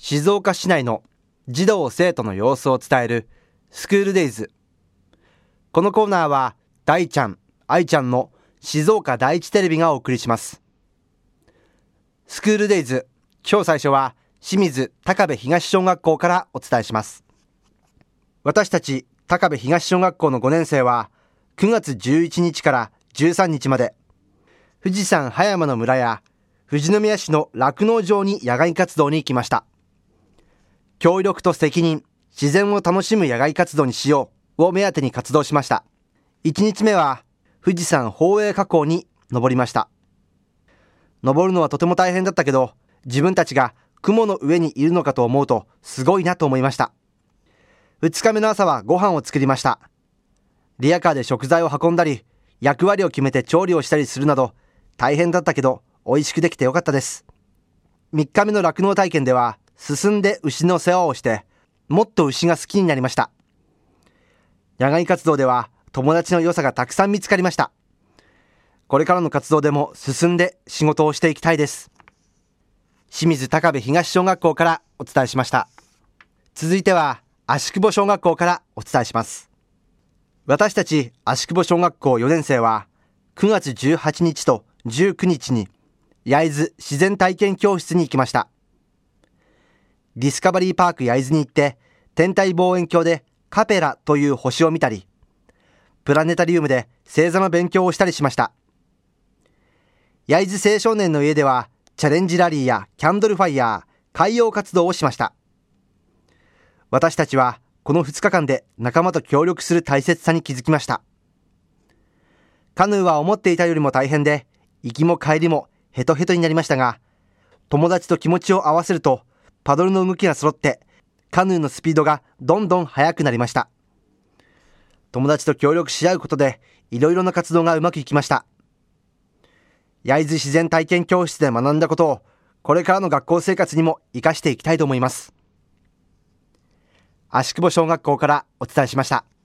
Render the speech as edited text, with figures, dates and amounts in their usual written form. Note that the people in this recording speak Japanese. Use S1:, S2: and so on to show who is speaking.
S1: 静岡市内の児童生徒の様子を伝えるスクールデイズ。このコーナーは大ちゃん、愛ちゃんの静岡第一テレビがお送りします。スクールデイズ、今日最初は清水高部東小学校からお伝えします。私たち高部東小学校の5年生は9月11日から13日まで富士山葉山の村や富士宮市の酪農場に野外活動に行きました。協力と責任、自然を楽しむ野外活動にしようを目当てに活動しました。1日目は富士山宝永火口に登りました。登るのはとても大変だったけど、自分たちが雲の上にいるのかと思うとすごいなと思いました。2日目の朝はご飯を作りました。リヤカーで食材を運んだり、役割を決めて調理をしたりするなど大変だったけど美味しくできてよかったです。3日目の酪農体験では進んで牛の世話をしてもっと牛が好きになりました。野外活動では友達の良さがたくさん見つかりました。これからの活動でも進んで仕事をしていきたいです。清水高部東小学校からお伝えしました。続いては芦久保小学校からお伝えします。私たち芦久保小学校4年生は9月18日と19日に焼津自然体験教室に行きました。ディスカバリーパーク焼津に行って天体望遠鏡でカペラという星を見たり、プラネタリウムで星座の勉強をしたりしました。焼津青少年の家ではチャレンジラリーやキャンドルファイヤー、海洋活動をしました。私たちはこの2日間で仲間と協力する大切さに気づきました。カヌーは思っていたよりも大変で、行きも帰りもヘトヘトになりましたが、友達と気持ちを合わせるとパドルの動きが揃ってカヌーのスピードがどんどん速くなりました。友達と協力し合うことでいろいろな活動がうまくいきました。焼津自然体験教室で学んだことをこれからの学校生活にも生かしていきたいと思います。芦久保小学校からお伝えしました。